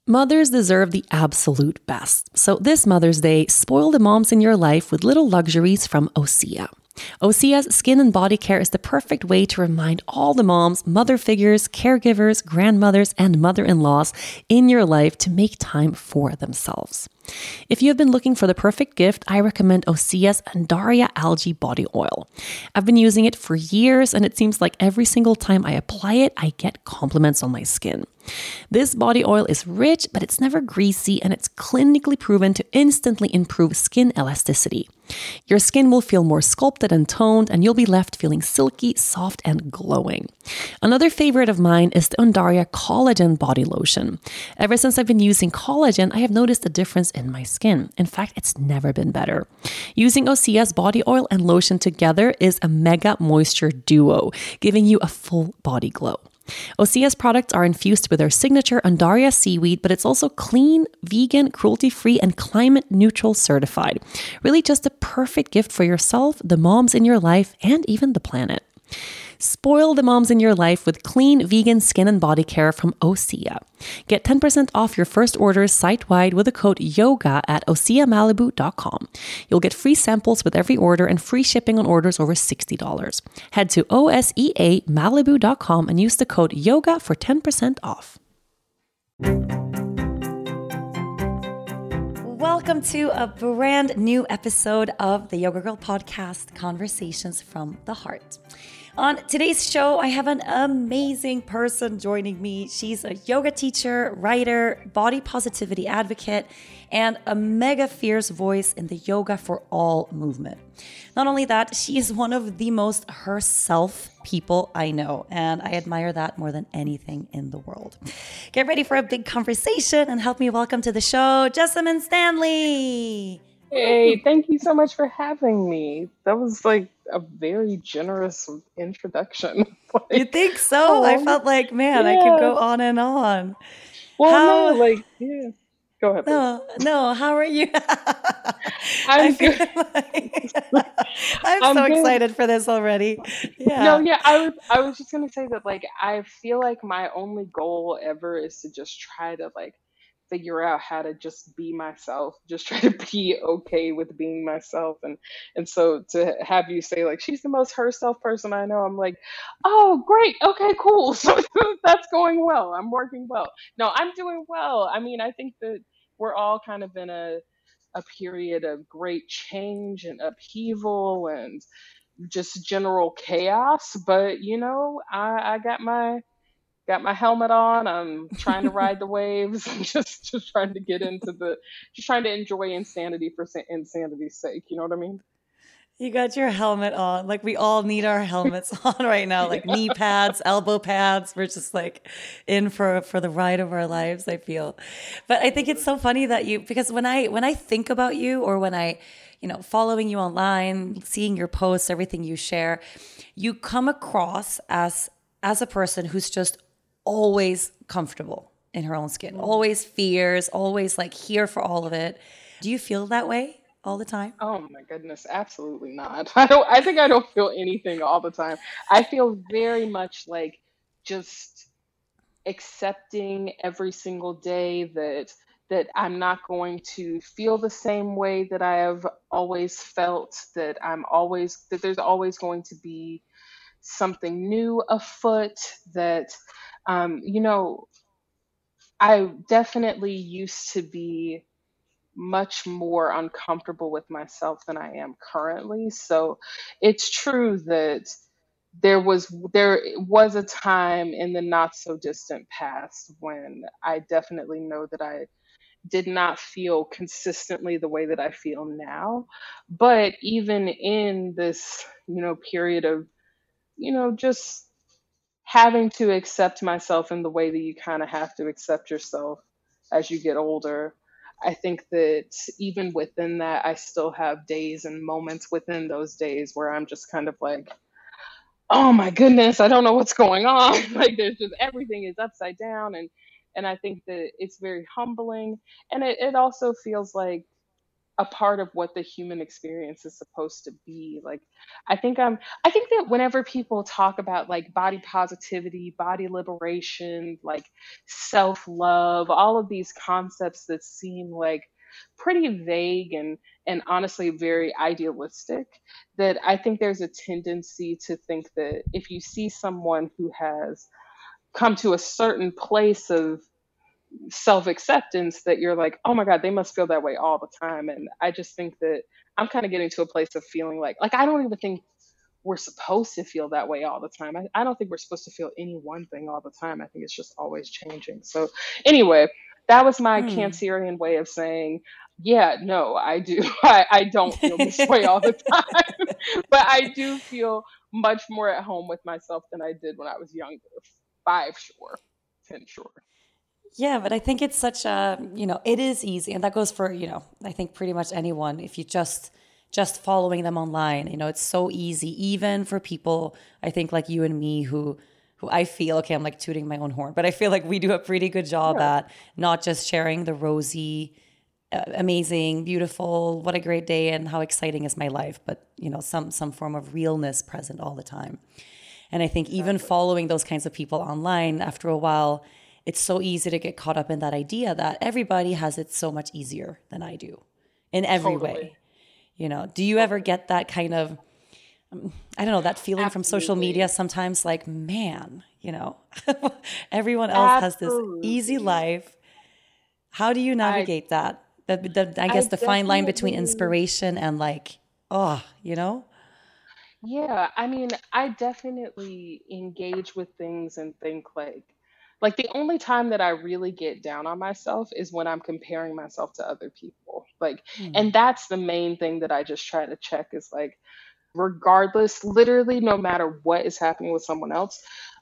Mothers deserve the absolute best. So this Mother's Day, spoil the moms in your life with little luxuries from Osea. Osea's skin and body care is the perfect way to remind all the moms, mother figures, caregivers, grandmothers, and mother-in-laws in your life to make time for themselves. If you have been looking for the perfect gift, I recommend Osea's Undaria Algae Body Oil. I've been using it for years, and it seems like every single time I apply it, I get compliments on my skin. This body oil is rich, but it's never greasy, and it's clinically proven to instantly improve skin elasticity. Your skin will feel more sculpted and toned, and you'll be left feeling silky, soft, and glowing. Another favorite of mine is the Undaria Collagen Body Lotion. Ever since I've been using collagen, I have noticed a difference in my skin. In fact, it's never been better. Using Osea's body oil and lotion together is a mega moisture duo, giving you a full body glow. Osea's products are infused with their signature Undaria seaweed, but it's also clean, vegan, cruelty-free, and climate-neutral certified. Really just a perfect gift for yourself, the moms in your life, and even the planet. Spoil the moms in your life with clean, vegan skin and body care from Osea. Get 10% off your first orders site-wide with the code YOGA at OseaMalibu.com. You'll get free samples with every order and free shipping on orders over $60. Head to OSEAMalibu.com and use the code YOGA for 10% off. Welcome to a brand new episode of the Yoga Girl Podcast, Conversations from the Heart. On today's show, I have an amazing person joining me. She's a yoga teacher, writer, body positivity advocate, and a mega fierce voice in the Yoga for All movement. Not only that, she is one of the most herself people I know, and I admire that more than anything in the world. Get ready for a big conversation and help me welcome to the show, Jessamyn Stanley. Hey, thank you so much for having me. That was like a very generous introduction. You think so? I felt like, man, I could go on and on. Well, Go ahead. No. How are you? I'm good. I'm so excited for this already. Yeah. No, I was just gonna say that like I feel like my only goal ever is to just try to like figure out how to just be myself, just try to be okay with being myself. And so to have you say like she's the most herself person I know, I'm like, oh great, okay, cool. So that's going well. I'm working well. No, I'm doing well. I mean, I think that we're all kind of in a period of great change and upheaval and just general chaos. But you know, I got my helmet on. I'm trying to ride the waves. I'm just trying to get into just trying to enjoy insanity for insanity's sake. You know what I mean? You got your helmet on. Like we all need our helmets on right now, like knee pads, elbow pads. We're just like in for the ride of our lives, I feel. But I think it's so funny that because when I think about you, or when I, following you online, seeing your posts, everything you share, you come across as a person who's just always comfortable in her own skin, always fierce, always like here for all of it. Do you feel that way all the time? Oh my goodness, absolutely not. I think I don't feel anything all the time. I feel very much like just accepting every single day that I'm not going to feel the same way that I have always felt, that there's always going to be something new afoot, that I definitely used to be much more uncomfortable with myself than I am currently. So it's true that there was a time in the not so distant past when I definitely know that I did not feel consistently the way that I feel now. But even in this, period of, just having to accept myself in the way that you kind of have to accept yourself as you get older, I think that even within that, I still have days and moments within those days where I'm just kind of like, oh my goodness, I don't know what's going on. Like there's just everything is upside down. And I think that it's very humbling. And it also feels like a part of what the human experience is supposed to be. Like, I think that whenever people talk about like body positivity, body liberation, like self-love, all of these concepts that seem like pretty vague and honestly very idealistic, that I think there's a tendency to think that if you see someone who has come to a certain place of self acceptance, that you're like, oh my God, they must feel that way all the time. And I just think that I'm kind of getting to a place of feeling like I don't even think we're supposed to feel that way all the time. I don't think we're supposed to feel any one thing all the time. I think it's just always changing. So anyway, that was my Hmm. Cancerian way of saying, yeah, no, I do. I don't feel this way all the time, but I do feel much more at home with myself than I did when I was younger. Five, sure. 10, sure. Yeah, but I think it's such a, it is easy. And that goes for, I think pretty much anyone. If you just following them online, it's so easy, even for people, I think like you and me who I feel, okay, I'm like tooting my own horn, but I feel like we do a pretty good job Yeah. at not just sharing the rosy, amazing, beautiful, what a great day and how exciting is my life, but some form of realness present all the time. And I think even Exactly. following those kinds of people online, after a while, it's so easy to get caught up in that idea that everybody has it so much easier than I do in every Totally. way. Do you ever Totally. get that kind of, I don't know, that feeling from social media Absolutely. sometimes like, man, everyone else has this easy Absolutely. life. How do you I navigate that? I I guess the fine line between definitely, inspiration and like, oh. yeah, I mean, I definitely engage with things and think like the only time that I really get down on myself is when I'm comparing myself to other people. Like, and Hmm. that's the main thing that I just try to check is like, regardless, literally no matter what is happening with someone else,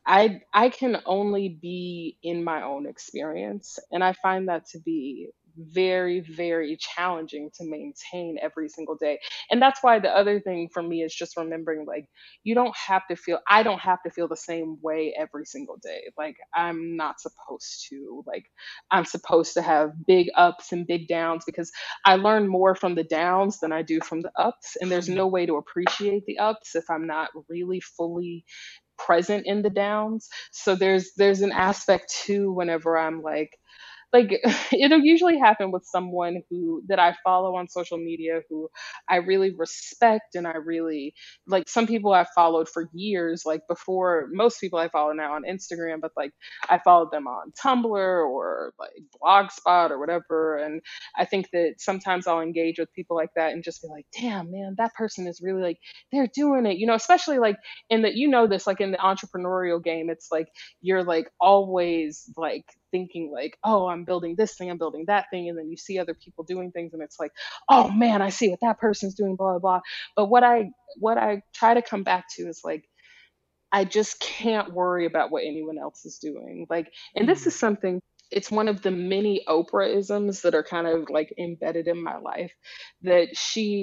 I can only be in my own experience, and I find that to be very, very challenging to maintain every single day. And that's why the other thing for me is just remembering like you don't have to feel I don't have to feel the same way every single day. Like I'm not supposed to. Like I'm supposed to have big ups and big downs because I learn more from the downs than I do from the ups. And there's no way to appreciate the ups if I'm not really fully present in the downs. So there's an aspect too whenever I'm like it'll usually happen with someone who that I follow on social media who I really respect and I really like some people I've followed for years, like before most people I follow now on Instagram, but like I followed them on Tumblr or like Blogspot or whatever. And I think that sometimes I'll engage with people like that and just be like, damn man, that person is really like they're doing it, especially like in the this, like in the entrepreneurial game, it's like you're like always like thinking like, oh, I'm building this thing, I'm building that thing, and then you see other people doing things, and it's like, oh man, I see what that person's doing, blah blah blah. But what I try to come back to is like, I just can't worry about what anyone else is doing. Like, and this is Hmm. something. It's one of the many Oprah-isms that are kind of like embedded in my life. That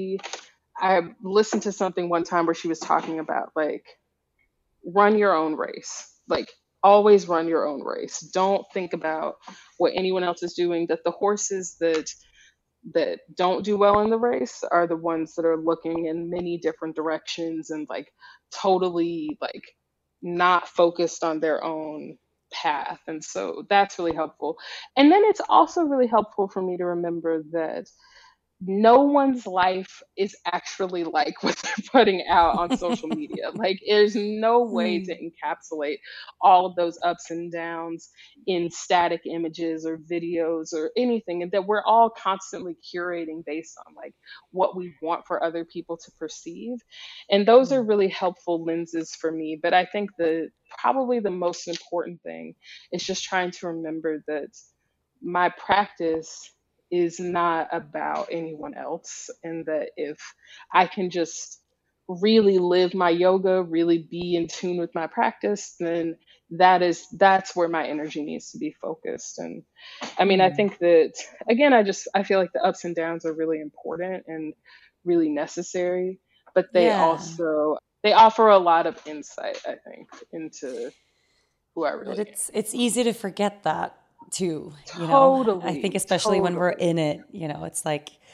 I listened to something one time where she was talking about like run your own race. Like always run your own race. Don't think about what anyone else is doing. That the horses that don't do well in the race are the ones that are looking in many different directions and like totally like not focused on their own path. And so that's really helpful. And then it's also really helpful for me to remember that no one's life is actually like what they're putting out on social media. Like, there's no way to Hmm. encapsulate all of those ups and downs in static images or videos or anything. And that we're all constantly curating based on like what we want for other people to perceive. And those are Hmm. really helpful lenses for me. But I think probably the most important thing is just trying to remember that my practice is not about anyone else, and that if I can just really live my yoga, really be in tune with my practice, then that's where my energy needs to be focused. And I mean, I Hmm. think that again, I feel like the ups and downs are really important and really necessary, but Yeah. they offer a lot of insight, I think, into who I But really am. it's easy to forget that too. I think Totally, especially when we're totally. in it, it's like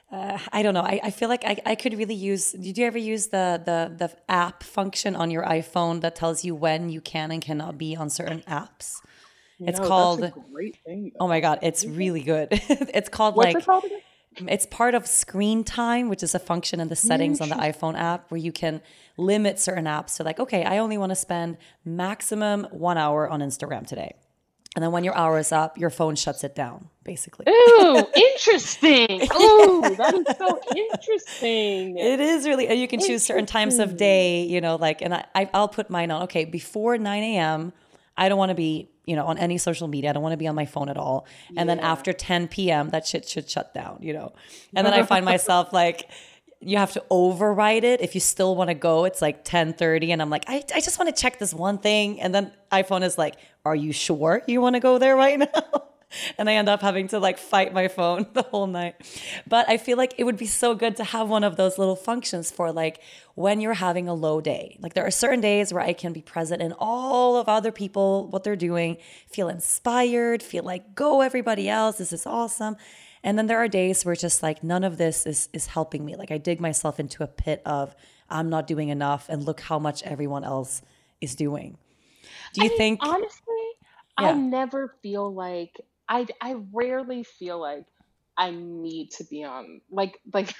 I don't know. I feel like I could really use. Did you ever use the app function on your iPhone that tells you when you can and cannot be on certain apps? It's No, that's a called, great thing oh my though. God, it's really good. It's called What's it like, called again? it's part of screen time, which is a function in the settings on the iPhone Interesting. app where you can limit certain apps to like, okay, I only want to spend maximum 1 hour on Instagram today. And then when your hour is up, your phone shuts it down, basically. Ooh, interesting. Ooh, that is so interesting. It is really, and you can choose certain times of Interesting. day, like, and I'll put mine on, okay, before 9 a.m., I don't want to be, on any social media. I don't want to be on my phone at all. And then Yeah. after 10 p.m., that shit should shut down. And then I find myself like, you have to override it. If you still want to go, it's like 10:30. And I'm like, I just want to check this one thing. And then iPhone is like, are you sure you want to go there right now? And I end up having to like fight my phone the whole night. But I feel like it would be so good to have one of those little functions for like when you're having a low day. Like there are certain days where I can be present in all of other people, what they're doing, feel inspired, feel like go everybody else, this is awesome. And then there are days where it's just like none of this is helping me. Like I dig myself into a pit of I'm not doing enough and look how much everyone else is doing. Do I you mean, think, honestly, I yeah. never feel like I rarely feel like I need to be on like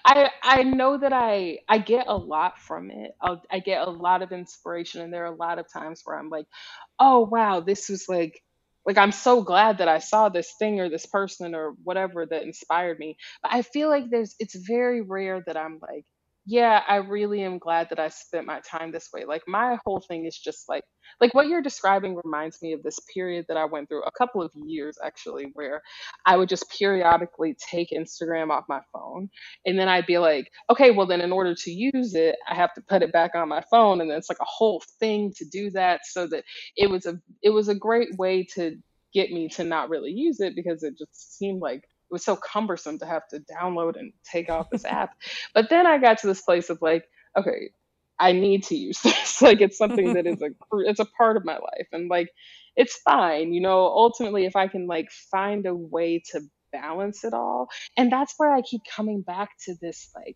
I know that I get a lot from it. I get a lot of inspiration, and there are a lot of times where I'm like, "Oh wow, this was like I'm so glad that I saw this thing or this person or whatever that inspired me." But I feel like it's very rare that I'm like, "Yeah, I really am glad that I spent my time this way." Like my whole thing is just like what you're describing reminds me of this period that I went through a couple of years actually, where I would just periodically take Instagram off my phone. And then I'd be like, okay, well, then in order to use it, I have to put it back on my phone. And then it's like a whole thing to do that. So that it was a great way to get me to not really use it because it just seemed like it was so cumbersome to have to download and take off this app. But then I got to this place of like, okay, I need to use this. Like it's something that is it's a part of my life, and like it's fine. Ultimately, if I can like find a way to balance it all, and that's where I keep coming back to this like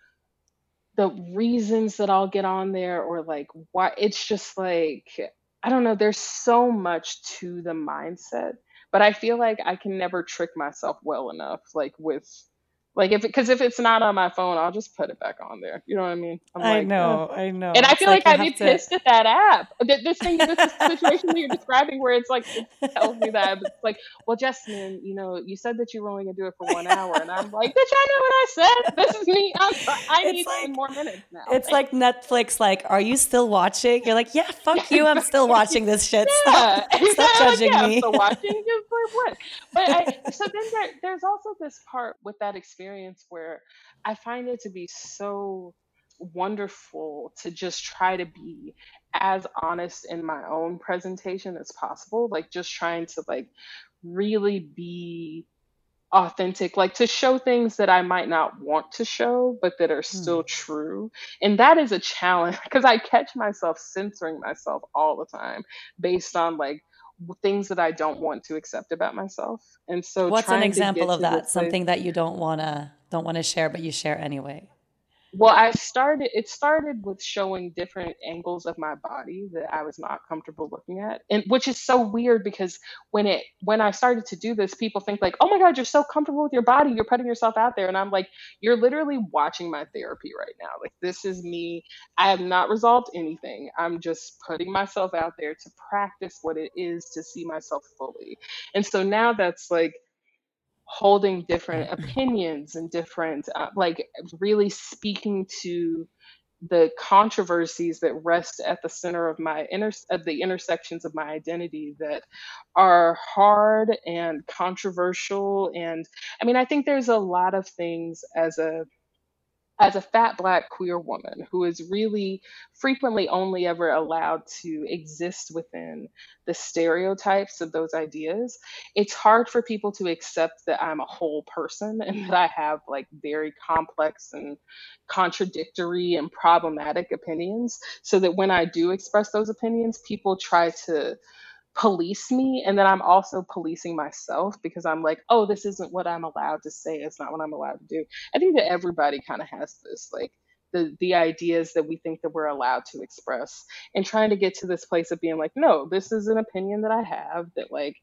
the reasons that I'll get on there or like why it's just like I don't know, there's so much to the mindset, but I feel like I can never trick myself well enough like with like if it's not on my phone, I'll just put it back on there. You know what I mean? I'm I like, know, I and know. I It's feel like like you I'd have be to. pissed at that app. This situation that you're describing, where it's like it tells me that it's like, well, Jessamine, you said that you were only gonna do it for 1 hour, and I'm like, bitch, I know what I said. This is me. I It's need 10 like more minutes now. it's like Netflix. Like, are you still watching? You're like, yeah, Yeah, fuck you. I'm still exactly. watching this shit. Stop, Yeah, exactly. stop Like, judging yeah, I'm me. still watching. Just like what? But so then there's also this part with that experience where I find it to be so wonderful to just try to be as honest in my own presentation as possible. Like just trying to like really be authentic, like to show things that I might not want to show, but that are Hmm. still true. And that is a challenge because I catch myself censoring myself all the time based on like things that I don't want to accept about myself. And so What's an trying to example get of to the that? place. Something that you don't wanna share, but you share anyway. Well, it started with showing different angles of my body that I was not comfortable looking at. And which is so weird because when I started to do this, people think like, "Oh my God, you're so comfortable with your body, you're putting yourself out there." And I'm like, "You're literally watching my therapy right now. Like this is me. I have not resolved anything. I'm just putting myself out there to practice what it is to see myself fully." And so now that's like holding different opinions and different like really speaking to the controversies that rest at the center of of the intersections of my identity that are hard and controversial. And I mean, I think there's a lot of things as a fat black queer woman who is really frequently only ever allowed to exist within the stereotypes of those ideas, it's hard for people to accept that I'm a whole person and that I have like very complex and contradictory and problematic opinions. So that when I do express those opinions, people try to police me, and then I'm also policing myself because I'm like, oh, this isn't what I'm allowed to say, it's not what I'm allowed to do. I think that everybody kind of has this, like, the ideas that we think that we're allowed to express, and trying to get to this place of being like, no, this is an opinion that I have, that, like,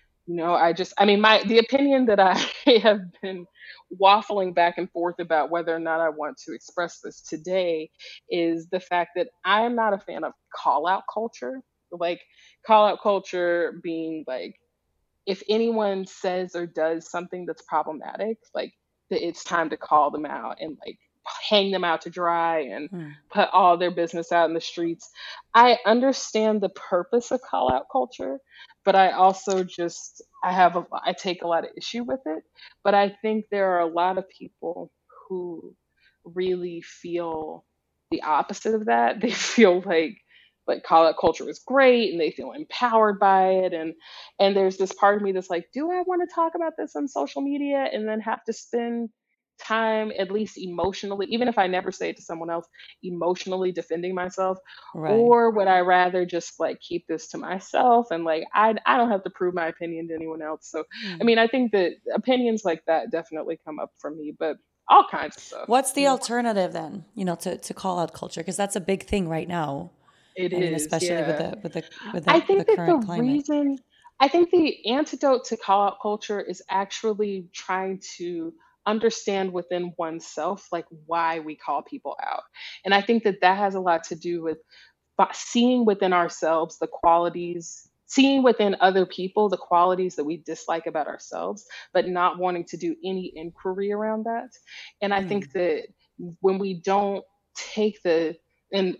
I mean, the opinion that I have been waffling back and forth about whether or not I want to express this today is the fact that I'm not a fan of call out culture. Like, call out culture being like, if anyone says or does something that's problematic, like, that it's time to call them out and, like, hang them out to dry and Mm. put all their business out in the streets. I understand the purpose of call out culture, but I also just I take a lot of issue with it. But I think there are a lot of people who really feel the opposite of that. They feel like call out culture is great and they feel empowered by it, and there's this part of me that's like, do I want to talk about this on social media and then have to spend time, at least emotionally, even if I never say it to someone else, emotionally defending myself? Right. Or would I rather just, like, keep this to myself and, like, I don't have to prove my opinion to anyone else? So I Mm. mean, I think that opinions like that definitely come up for me, but all kinds of stuff, What's you the know. alternative then, to call out culture? Because that's a big thing right now. It I mean, is, especially with yeah. the I with the think that current climate. I think the antidote to call out culture is actually trying to understand within oneself, like, why we call people out. And I think that that has a lot to do with seeing within ourselves the qualities, seeing within other people the qualities that we dislike about ourselves, but not wanting to do any inquiry around that. And I think Mm. that when we don't take the, and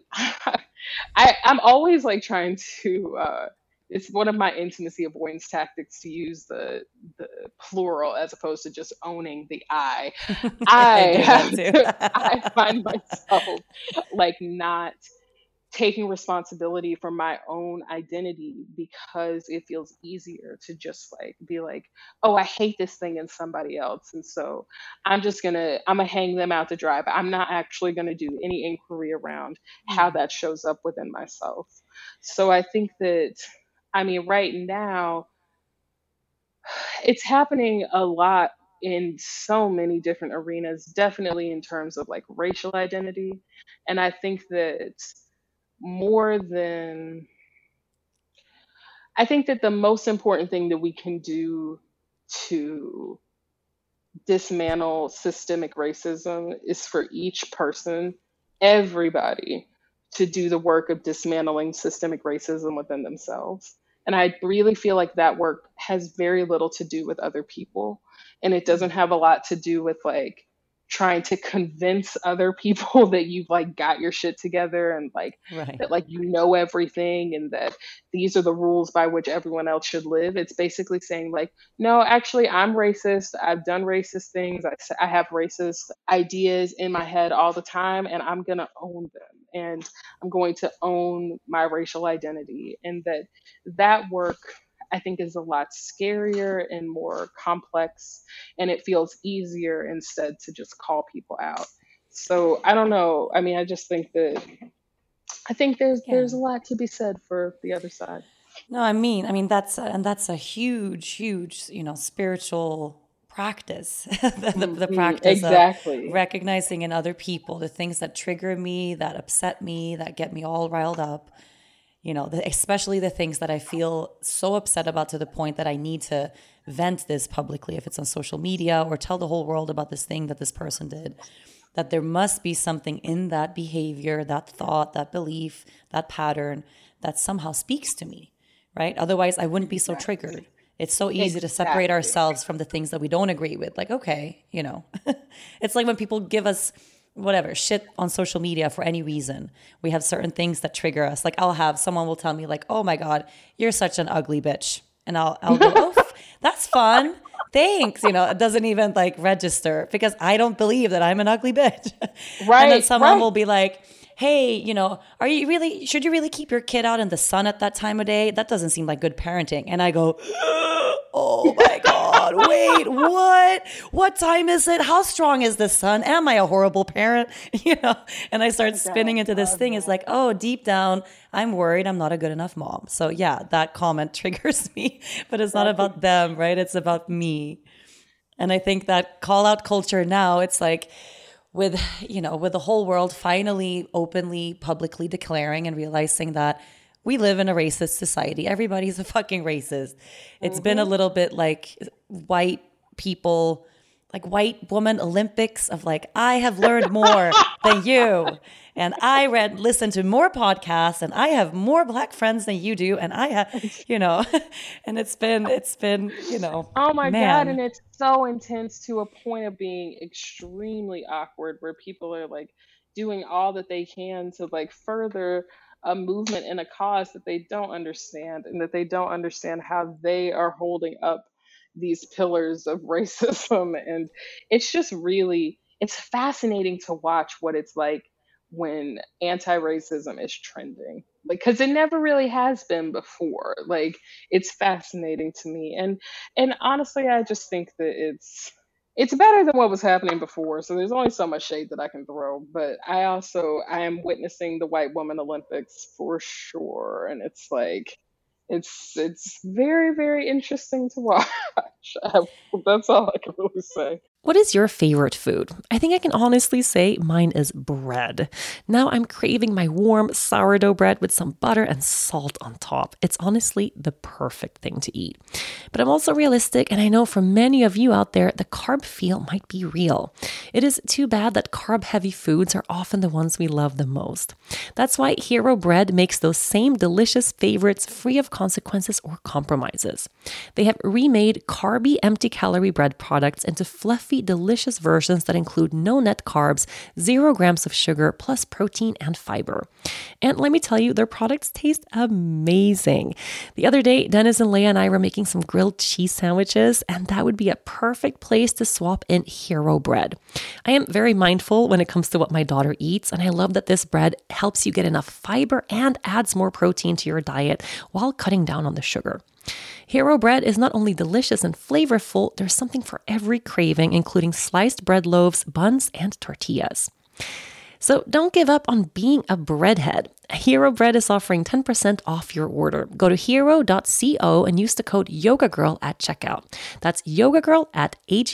I'm always, like, trying to it's one of my intimacy avoidance tactics to use the plural as opposed to just owning the I. I I do that have too. to, I find myself, like, not taking responsibility for my own identity because it feels easier to just, like, be like, oh, I hate this thing in somebody else, and so I'm gonna hang them out to dry, but I'm not actually gonna do any inquiry around how Mm. that shows up within myself. So I think that, I mean, right now it's happening a lot in so many different arenas, definitely in terms of, like, racial identity. And I think that more than I think that the most important thing that we can do to dismantle systemic racism is for each person, everybody, to do the work of dismantling systemic racism within themselves. And I really feel like that work has very little to do with other people. And it doesn't Mm. have a lot to do with, like, trying to convince other people that you've, like, got your shit together and, like, Right. that, like, you know everything and that these are the rules by which everyone else should live. It's basically saying, like, no, actually, I'm racist. I've done racist things. I have racist ideas in my head all the time, and I'm going to own them. And I'm going to own my racial identity. And that work, I think, is a lot scarier and more complex, and it feels easier instead to just call people out. So I don't know. I mean, I think Yeah. there's a lot to be said for the other side. No, I mean that's a huge, huge, spiritual practice. The practice of Exactly. recognizing in other people the things that trigger me, that upset me, that get me all riled up. Especially the things that I feel so upset about to the point that I need to vent this publicly, if it's on social media or tell the whole world about this thing that this person did. That there must be something in that behavior, that thought, that belief, that pattern that somehow speaks to me, right? Otherwise, I wouldn't be so Exactly. triggered. It's so easy to separate Exactly. ourselves from the things that we don't agree with. Like, okay, it's like when people give us whatever shit on social media for any reason. We have certain things that trigger us. Like someone will tell me like, "Oh my God, you're such an ugly bitch," and I'll go, "Oh, that's fun. Thanks." It doesn't even like register because I don't believe that I'm an ugly bitch. And then Right, someone right. will be like, "Hey, should you really keep your kid out in the sun at that time of day? That doesn't seem like good parenting." And I go, "Oh my God." God, wait, what? What time is it? How strong is the sun? Am I a horrible parent? And I start spinning into this thing. It's like, oh, deep down, I'm worried I'm not a good enough mom. So yeah, that comment triggers me, but it's not about them, right? It's about me. And I think that call out culture now, it's like with the whole world finally openly, publicly declaring and realizing that we live in a racist society. Everybody's a fucking racist. It's been a little bit like white people, like white woman Olympics of like, I have learned more than you. And I listened to more podcasts and I have more Black friends than you do. And I have, and it's been, Oh my God. And man. it's so intense to a point of being extremely awkward where people are like doing all that they can to like further a movement and a cause that they don't understand and that they don't understand how they are holding up these pillars of racism. And it's just really, it's fascinating to watch what it's like when anti-racism is trending, like because it never really has been before. Like it's fascinating to me. And honestly, I just think that it's better than what was happening before. So there's only so much shade that I can throw. But I am witnessing the white woman Olympics for sure. And it's like it's very, very interesting to watch. That's all I can really say. What is your favorite food? I think I can honestly say mine is bread. Now I'm craving my warm sourdough bread with some butter and salt on top. It's honestly the perfect thing to eat. But I'm also realistic, and I know for many of you out there, the carb feel might be real. It is too bad that carb-heavy foods are often the ones we love the most. That's why Hero Bread makes those same delicious favorites free of consequences or compromises. They have remade carby, empty-calorie bread products into fluffy, delicious versions that include no net carbs, 0 grams of sugar, plus protein and fiber. And let me tell you, their products taste amazing. The other day, Dennis and Leah and I were making some grilled cheese sandwiches, and that would be a perfect place to swap in Hero Bread. I am very mindful when it comes to what my daughter eats, and I love that this bread helps you get enough fiber and adds more protein to your diet while cutting down on the sugar. Hero Bread is not only delicious and flavorful, there's something for every craving, including sliced bread loaves, buns, and tortillas. So don't give up on being a breadhead. Hero Bread is offering 10% off your order. Go to hero.co and use the code YogaGirl at checkout. That's YogaGirl at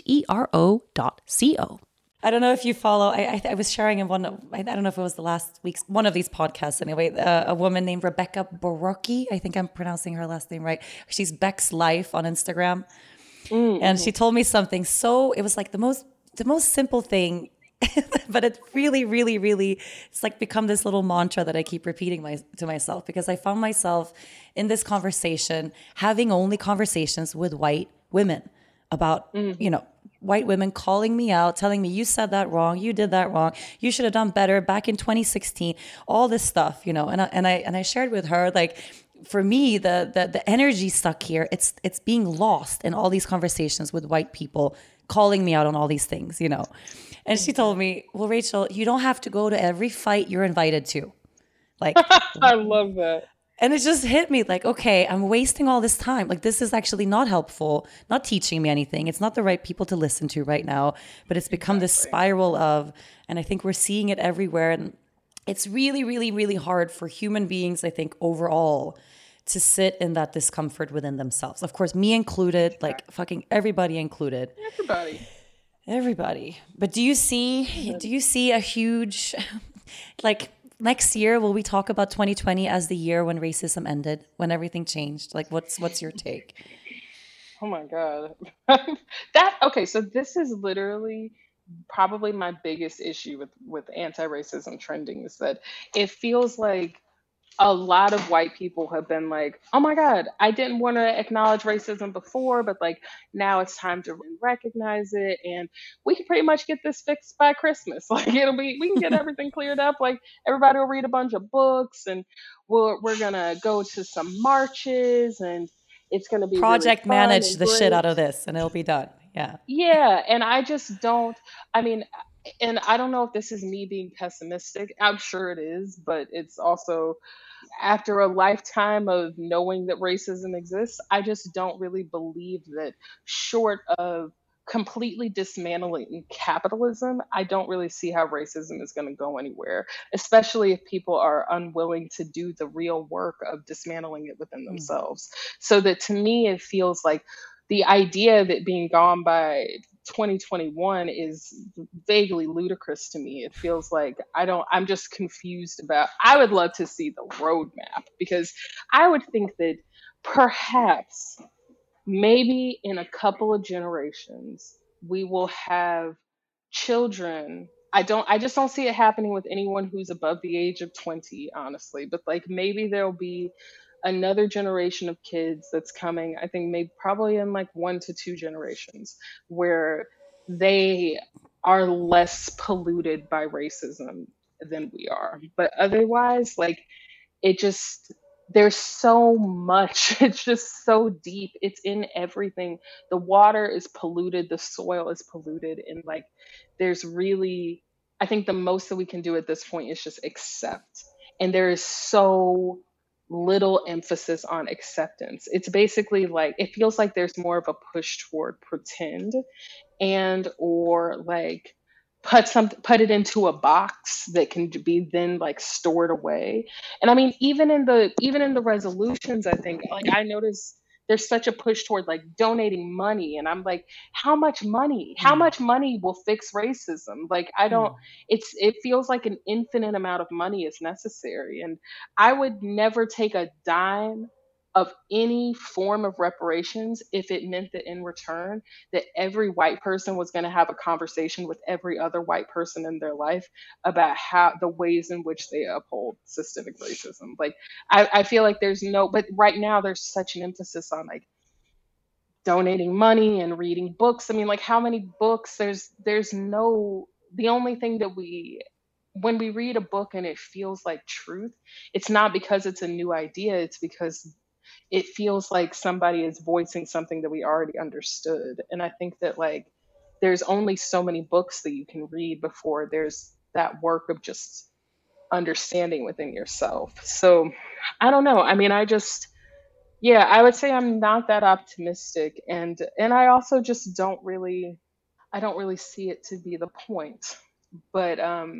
hero.co. I don't know if you follow. I was sharing in one. I don't know if it was the last week's one of these podcasts. Anyway, a woman named Rebecca Borocki. I think I'm pronouncing her last name right. She's Beck's Life on Instagram, and she told me something. So it was like the most simple thing, but it really, really, really, it's like become this little mantra that I keep repeating to myself because I found myself in this conversation having only conversations with white women about white women calling me out, telling me, you said that wrong, you did that wrong, you should have done better back in 2016, all this stuff, and I shared with her, like, for me, the energy stuck here, it's being lost in all these conversations with white people calling me out on all these things, And she told me, well, Rachel, you don't have to go to every fight you're invited to. Like, I love that. and it just hit me like, okay, I'm wasting all this time. Like, this is actually not helpful, not teaching me anything. It's not the right people to listen to right now, but it's become this spiral of, and I think we're seeing it everywhere. And it's really, really, really hard for human beings, I think, overall, to sit in that discomfort within themselves. Of course, me included, like fucking everybody included. Everybody. But do you see a huge, like, next year, will we talk about 2020 as the year when racism ended, when everything changed? Like, what's your take? Oh my God. Okay, so this is literally probably my biggest issue with anti-racism trending is that it feels like a lot of white people have been like, oh my God, I didn't want to acknowledge racism before, but like now it's time to recognize it. And we can pretty much get this fixed by Christmas. Like we can get everything cleared up. Like everybody will read a bunch of books and we're going to go to some marches and it's going to be Project really manage the great. Shit out of this and it'll be done. Yeah. Yeah. And I just don't, I mean, and I don't know if this is me being pessimistic. I'm sure it is, but it's also after a lifetime of knowing that racism exists, I just don't really believe that, short of completely dismantling capitalism, I don't really see how racism is going to go anywhere, especially if people are unwilling to do the real work of dismantling it within Mm. themselves. So that, to me, it feels like the idea that being gone by 2021 is vaguely ludicrous to me. It feels like I'm just confused about, I would love to see the roadmap, because I would think that perhaps, maybe in a couple of generations, we will have children. I just don't see it happening with anyone who's above the age of 20, honestly. But like, maybe there'll be another generation of kids that's coming, I think maybe probably in like 1 to 2 generations, where they are less polluted by racism than we are. But otherwise, like, it just, there's so much. It's just so deep. It's in everything. The water is polluted, the soil is polluted, and like, there's really, I think the most that we can do at this point is just accept. And there is so little emphasis on acceptance. It's basically like, it feels like there's more of a push toward pretend, and or like put it into a box that can be then like stored away. And I mean, even in the resolutions, I think, like, I notice there's such a push toward like donating money, and I'm like, how Mm. much money will fix racism? Like, I don't, Mm. it feels like an infinite amount of money is necessary. And I would never take a dime of any form of reparations if it meant that in return, that every white person was going to have a conversation with every other white person in their life about how the ways in which they uphold systemic racism. Like, I feel like there's no, but right now there's such an emphasis on like donating money and reading books. I mean, like, how many books? There's no, the only thing that when we read a book and it feels like truth, it's not because it's a new idea, it's because it feels like somebody is voicing something that we already understood. And I think that, like, there's only so many books that you can read before there's that work of just understanding within yourself. So I don't know. I mean, yeah, I would say I'm not that optimistic. And I also just I don't really see it to be the point. But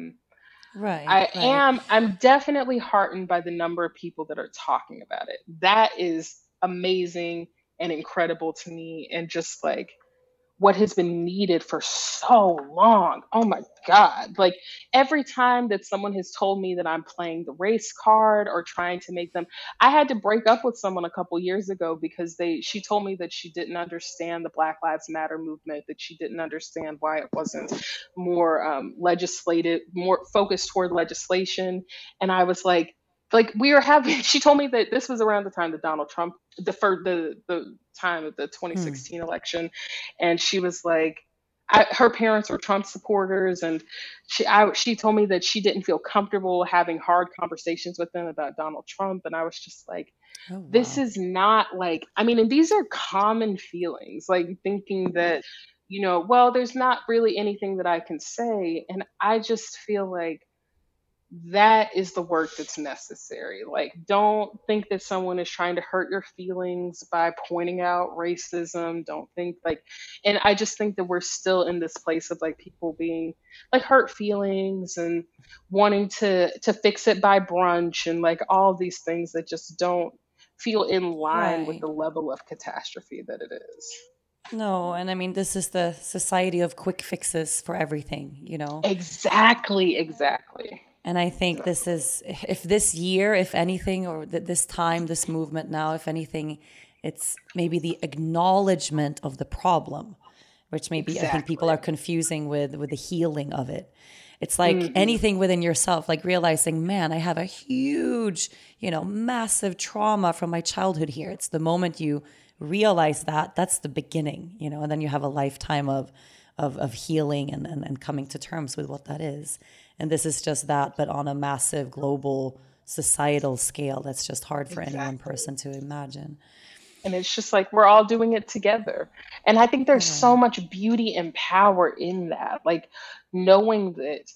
Right, right. I'm definitely heartened by the number of people that are talking about it. That is amazing and incredible to me, and just like what has been needed for so long. Oh my God. Like, every time that someone has told me that I'm playing the race card or trying to make them, I had to break up with someone a couple years ago because she told me that she didn't understand the Black Lives Matter movement, that she didn't understand why it wasn't more legislative, more focused toward legislation. And I was like we were having, she told me that this was around the time that Donald Trump, the time of the Mm. 2016 election. And she was like, her parents were Trump supporters, and she told me that she didn't feel comfortable having hard conversations with them about Donald Trump. And I was just like, Oh, this wow. is not like, I mean, and these are common feelings, like thinking that, well, there's not really anything that I can say. And I just feel like that is the work that's necessary. Like, don't think that someone is trying to hurt your feelings by pointing out racism. Don't think like, and I just think that we're still in this place of like people being like hurt feelings and wanting to fix it by brunch and like all these things that just don't feel in line with Right. the level of catastrophe that it is. No, and I mean, this is the society of quick fixes for everything, you know? Exactly, exactly. And I think this Exactly. is, if this year, if anything, or this time, this movement now, if anything, it's maybe the acknowledgement of the problem, which maybe I think people are Exactly. confusing with the healing of it. It's like Hmm. anything within yourself, like realizing, man, I have a huge, massive trauma from my childhood here. It's the moment you realize that, that's the beginning, and then you have a lifetime of healing and coming to terms with what that is. And this is just that, but on a massive global societal scale that's just hard for any one Exactly. person to imagine. And it's just like we're all doing it together. And I think there's so Right. much beauty and power in that. Like, knowing that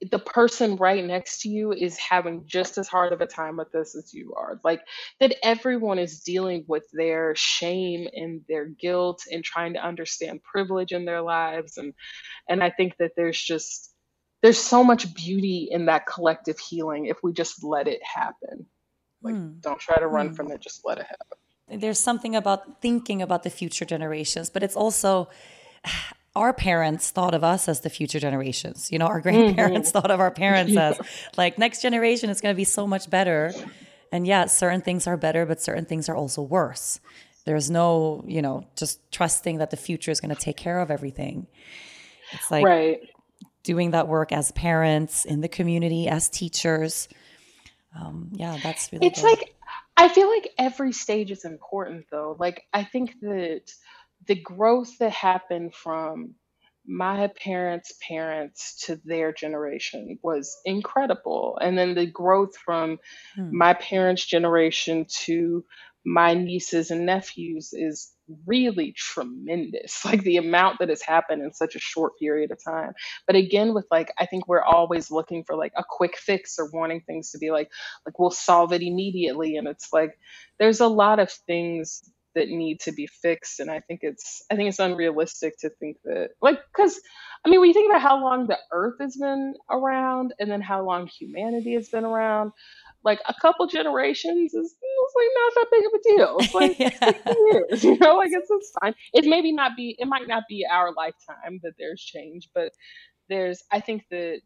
the person right next to you is having just as hard of a time with this as you are. Like that everyone is dealing with their shame and their guilt and trying to understand privilege in their lives. And I think that there's so much beauty in that collective healing if we just let it happen. Like Hmm. don't try to run Hmm. from it, just let it happen. There's something about thinking about the future generations, but it's also our parents thought of us as the future generations. You know, our Hmm. grandparents thought of our parents as like next generation is going to be so much better. And yeah, certain things are better, but certain things are also worse. There's no, just trusting that the future is going to take care of everything. It's like Right. doing that work as parents in the community, as teachers. Yeah, that's really It's good. like I feel like every stage is important though. Like I think that the growth that happened from my parents to their generation was incredible. And then the growth from Hmm. my parents' generation to my nieces and nephews is really tremendous. Like the amount that has happened in such a short period of time. But again, with like, I think we're always looking for like a quick fix or wanting things to be like we'll solve it immediately. And it's like, there's a lot of things that need to be fixed. And I think it's unrealistic to think that like, because I mean, when you think about how long the earth has been around and then how long humanity has been around, like a couple generations is it's like not that big of a deal. It's like Yeah. 60 years, like it's fine. It might not be our lifetime that there's change, but I think that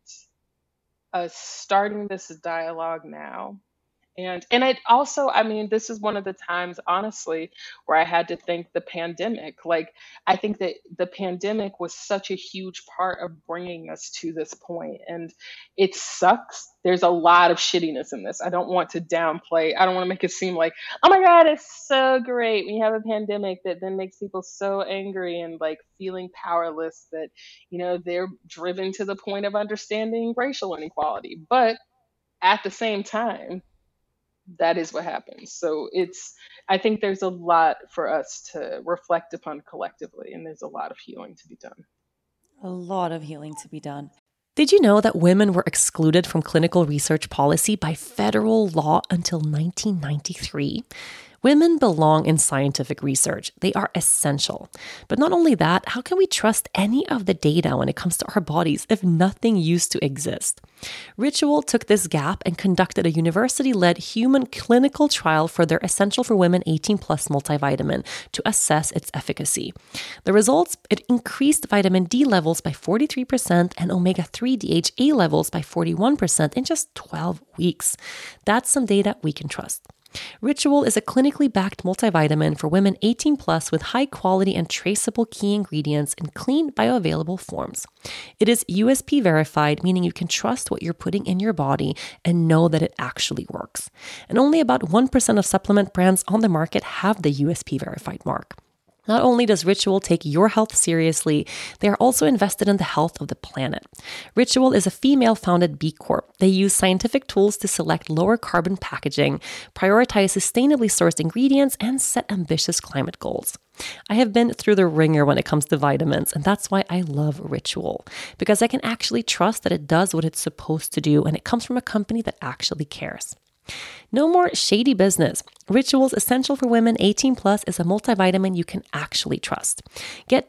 starting this dialogue now, and it also, I mean, this is one of the times, honestly, where I had to thank the pandemic. Like, I think that the pandemic was such a huge part of bringing us to this point, and it sucks. There's a lot of shittiness in this. I don't want to downplay. I don't want to make it seem like, oh my God, it's so great. We have a pandemic that then makes people so angry and like feeling powerless that, they're driven to the point of understanding racial inequality. But at the same time, that is what happens. So I think there's a lot for us to reflect upon collectively, and there's a lot of healing to be done. A lot of healing to be done. Did you know that women were excluded from clinical research policy by federal law until 1993? Women belong in scientific research. They are essential. But not only that, how can we trust any of the data when it comes to our bodies if nothing used to exist? Ritual took this gap and conducted a university-led human clinical trial for their Essential for Women 18 Plus multivitamin to assess its efficacy. The results, it increased vitamin D levels by 43% and omega-3 DHA levels by 41% in just 12 weeks. That's some data we can trust. Ritual is a clinically backed multivitamin for women 18 plus with high quality and traceable key ingredients in clean, bioavailable forms. It is USP verified, meaning you can trust what you're putting in your body and know that it actually works. And only about 1% of supplement brands on the market have the USP verified mark. Not only does Ritual take your health seriously, they are also invested in the health of the planet. Ritual is a female-founded B Corp. They use scientific tools to select lower carbon packaging, prioritize sustainably sourced ingredients, and set ambitious climate goals. I have been through the ringer when it comes to vitamins, and that's why I love Ritual, because I can actually trust that it does what it's supposed to do, and it comes from a company that actually cares. No more shady business. Ritual's Essential for Women 18 Plus is a multivitamin you can actually trust. Get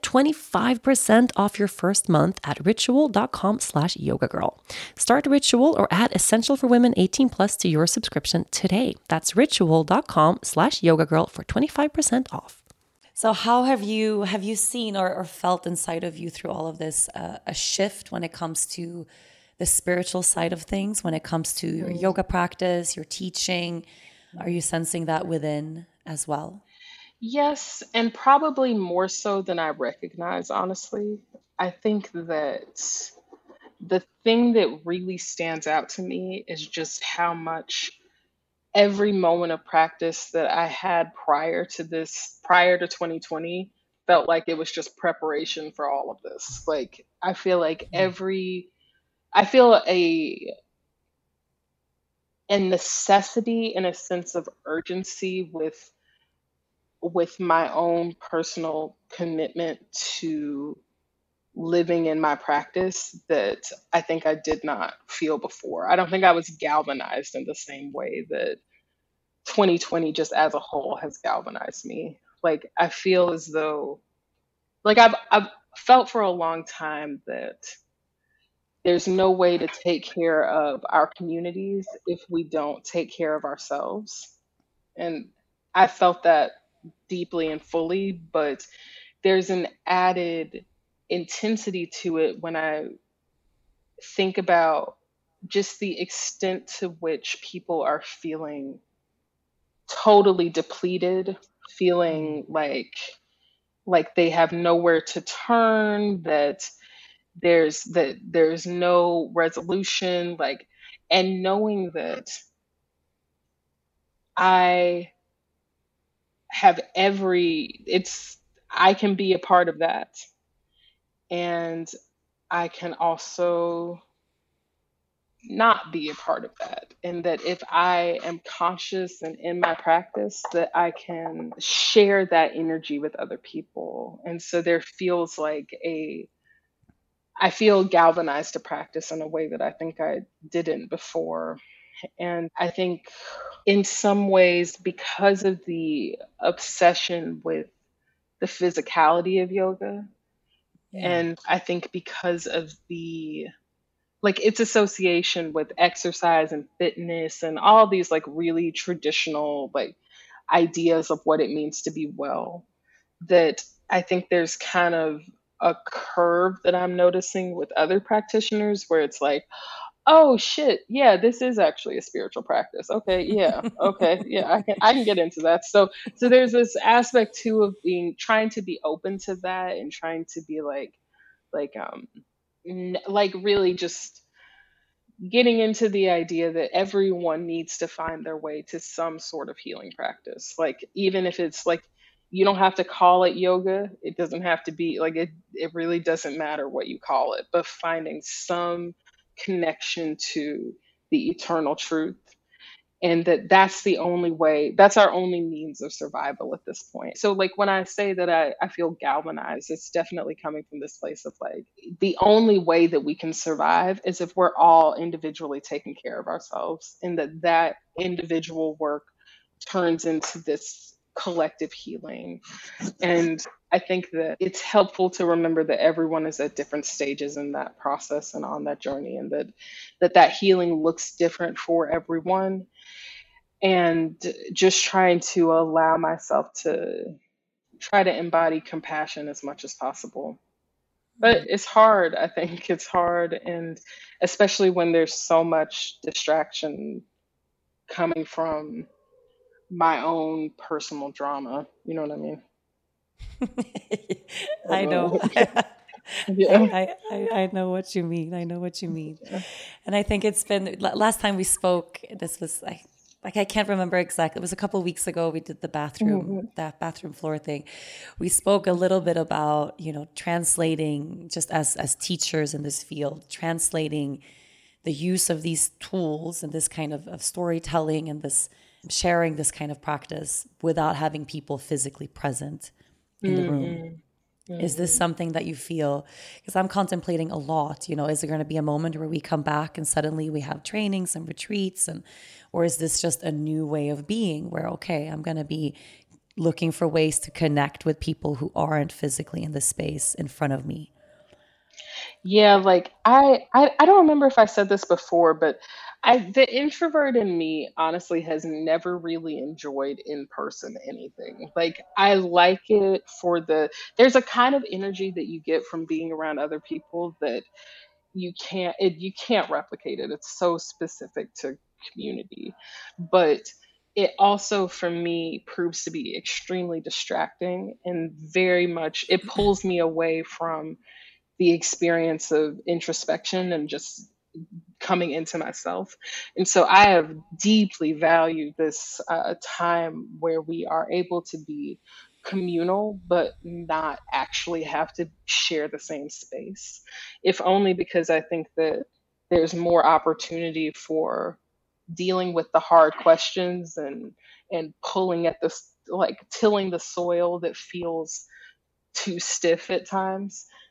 25% off your first month at ritual.com/yogagirl. Start Ritual or add Essential for Women 18 Plus to your subscription today. That's ritual.com/yogagirl for 25% off. So how have you seen or felt inside of you through all of this a shift when it comes to the spiritual side of things, when it comes to your yoga practice, your teaching? Are you sensing that within as well? Yes, and probably more so than I recognize, honestly. I think that the thing that really stands out to me is just how much every moment of practice that I had prior to 2020, felt like it was just preparation for all of this. Like, I feel a necessity and a sense of urgency with my own personal commitment to living in my practice that I think I did not feel before. I don't think I was galvanized in the same way that 2020 just as a whole has galvanized me. Like I feel as though like I've felt for a long time that there's no way to take care of our communities if we don't take care of ourselves. And I felt that deeply and fully, but there's an added intensity to it when I think about just the extent to which people are feeling totally depleted, feeling like they have nowhere to turn, that there's no resolution, like, and knowing that I have every it's I can be a part of that, and I can also not be a part of that. And that if I am conscious and in my practice, that I can share that energy with other people. And so there feels like I feel galvanized to practice in a way that I think I didn't before. And I think in some ways, because of the obsession with the physicality of yoga, Yeah. and I think because of the like its association with exercise and fitness and all these like really traditional like ideas of what it means to be well, that I think there's kind of a curve that I'm noticing with other practitioners where it's like, oh shit, yeah, this is actually a spiritual practice. Okay, yeah, okay, yeah, I can get into that. So there's this aspect too of being trying to be open to that and trying to be like like really just getting into the idea that everyone needs to find their way to some sort of healing practice. Like even if it's like you don't have to call it yoga, it doesn't have to be like it really doesn't matter what you call it, but finding some connection to the eternal truth, and that's the only way, that's our only means of survival at this point. So like when I say that I feel galvanized, it's definitely coming from this place of like the only way that we can survive is if we're all individually taking care of ourselves, and that individual work turns into this collective healing. And I think that it's helpful to remember that everyone is at different stages in that process and on that journey, and that healing looks different for everyone. And just trying to allow myself to try to embody compassion as much as possible. But it's hard, I think it's hard, and especially when there's so much distraction coming from my own personal drama. You know what I mean? I know. Yeah. I know what you mean. I know what you mean. And I think it's been last time we spoke, this was like I can't remember exactly. It was a couple of weeks ago. We did Mhm. that bathroom floor thing. We spoke a little bit about, translating just as teachers in this field, translating the use of these tools and this kind of storytelling and this sharing this kind of practice without having people physically present in the room. Mhm. Is this Mhm. something that you feel? Because I'm contemplating a lot, is there going to be a moment where we come back and suddenly we have trainings and retreats or is this just a new way of being where, okay, I'm going to be looking for ways to connect with people who aren't physically in the space in front of me? Yeah, like I don't remember if I said this before, but the introvert in me honestly has never really enjoyed in person anything. Like I like it for there's a kind of energy that you get from being around other people that you can't replicate it. It's so specific to community. But it also for me proves to be extremely distracting, and very much it pulls me away from the experience of introspection and just coming into myself. And so I have deeply valued this time where we are able to be communal, but not actually have to share the same space. If only because I think that there's more opportunity for dealing with the hard questions and pulling at this, like tilling the soil that feels too stiff at times.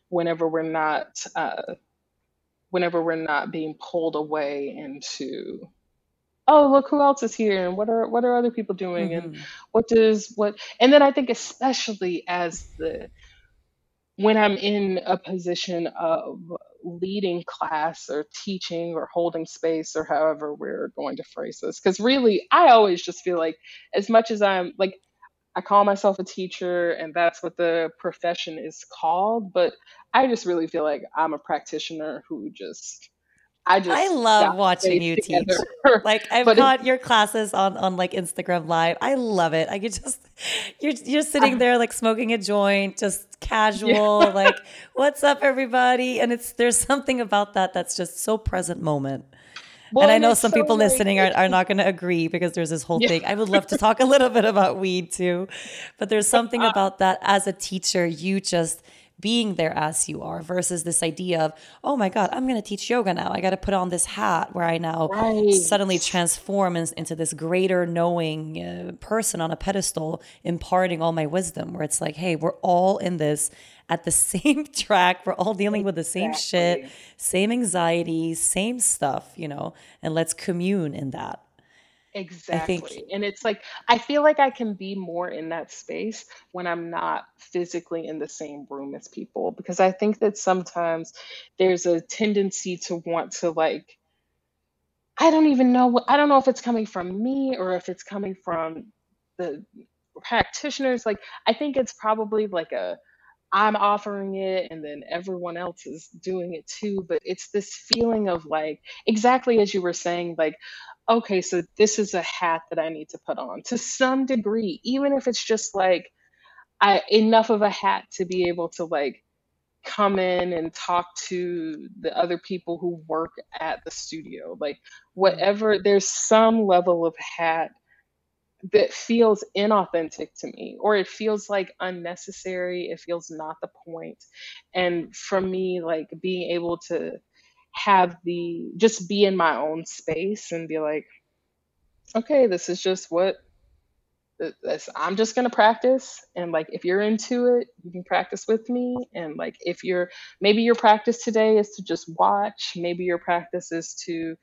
whenever we're not whenever we're not being pulled away into, oh, look who else is here, and what are other people doing, and Hmm. and then I think especially as the when I'm in a position of leading class or teaching or holding space or however we're going to phrase this. Because really, I always just feel like, as much as I'm like, I call myself a teacher and that's what the profession is called, but I just really feel like I'm a practitioner who I I just love got the watching space you teach. together. Like I've But caught your classes on like Instagram Live. I love it. I could just you're sitting I, there like smoking a joint, just yeah. casual, like what's up everybody? And it's there's something about that that's just so present moment. And Well, I and know it's some so people like, listening it's are just, not going to agree because there's this whole yeah. thing. I would love to talk a little bit about weed too, but there's something about that as a teacher, you just being there as you are versus this idea of, oh my God, I'm going to teach yoga now. I got to put on this hat where I now Right. suddenly transform into this greater knowing person on a pedestal, imparting all my wisdom, where it's like, hey, we're all in this at the same track. We're all dealing with the same shit, Exactly. same anxieties, same stuff, and let's commune in that. I think, Exactly. And it's like, I feel like I can be more in that space when I'm not physically in the same room as people, because I think that sometimes there's a tendency to want to like, I don't know if it's coming from me or if it's coming from the practitioners. Like, I think it's probably like I'm offering it and then everyone else is doing it too. But it's this feeling of like, exactly as you were saying, like, okay, so this is a hat that I need to put on to some degree, even if it's just like enough of a hat to be able to like come in and talk to the other people who work at the studio. Like, mm, whatever, there's some level of hat that feels inauthentic to me, or it feels like unnecessary, it feels not the point. And for me, like, being able to have the just be in my own space and be like, okay, this is just what this, I'm just going to practice, and like, if you're into it, you can practice with me. And like, if you're, maybe your practice today is to just watch, maybe your practice is to,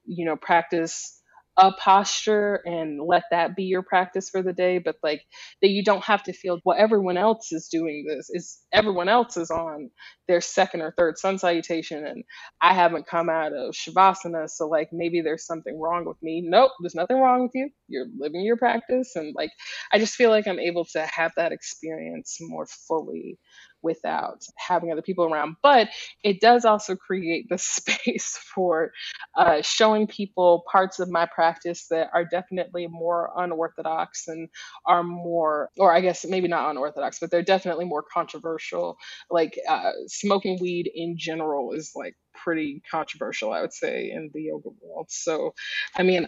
practice a posture and let that be your practice for the day. But like, that you don't have to feel, well, everyone else is doing this, is everyone else is on their second or third sun salutation, and I haven't come out of shavasana, so like, maybe there's something wrong with me. Nope, there's nothing wrong with you. You're living your practice. And like, I just feel like I'm able to have that experience more fully without having other people around. But it does also create the space for showing people parts of my practice that are definitely more unorthodox and are more, or I guess maybe not unorthodox, but they're definitely more controversial. Like, smoking weed in general is like pretty controversial, I would say, in the yoga world. So, I mean,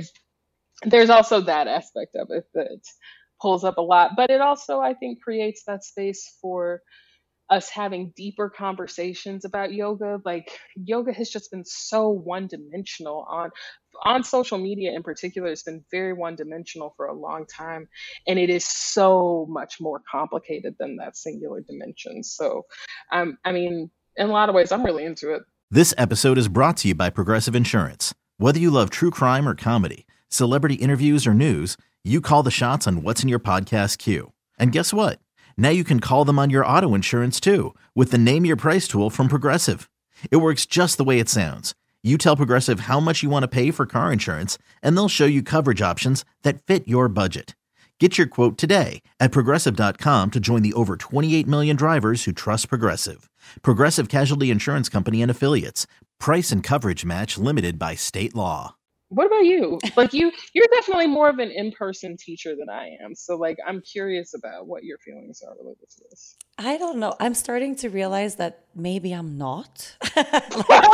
there's also that aspect of it that pulls up a lot, but it also, I think, creates that space for us having deeper conversations about yoga. Like, yoga has just been so one dimensional on social media in particular. It's been very one dimensional for a long time, and it is so much more complicated than that singular dimension. So, I mean, in a lot of ways, I'm really into it. This episode is brought to you by Progressive Insurance. Whether you love true crime or comedy, celebrity interviews or news, you call the shots on what's in your podcast queue. And guess what? Now you can call them on your auto insurance too with the Name Your Price tool from Progressive. It works just the way it sounds. You tell Progressive how much you want to pay for car insurance, and they'll show you coverage options that fit your budget. Get your quote today at Progressive.com to join the over 28 million drivers who trust Progressive. Progressive Casualty Insurance Company and Affiliates. Price and coverage match limited by state law. What about you? Like, you're definitely more of an in-person teacher than I am. So like, I'm curious about what your feelings are related to this. I don't know. I'm starting to realize that maybe I'm not. Like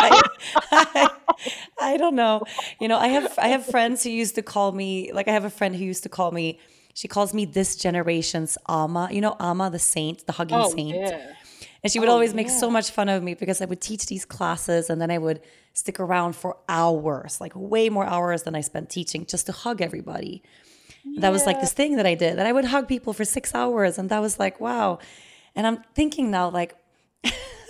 I don't know. I have friends who used to call me, like I have a friend who used to call me, she calls me this generation's Amma. You know, Amma, the saint, the hugging Oh saint. yeah. And she would Oh always make so yeah. much fun of me because I would teach these classes and then I would stick around for hours, like way more hours than I spent teaching just to hug everybody. And that was like Yeah. this thing that I did. And I would hug people for 6 hours. And that was like, wow. And I'm thinking now, like,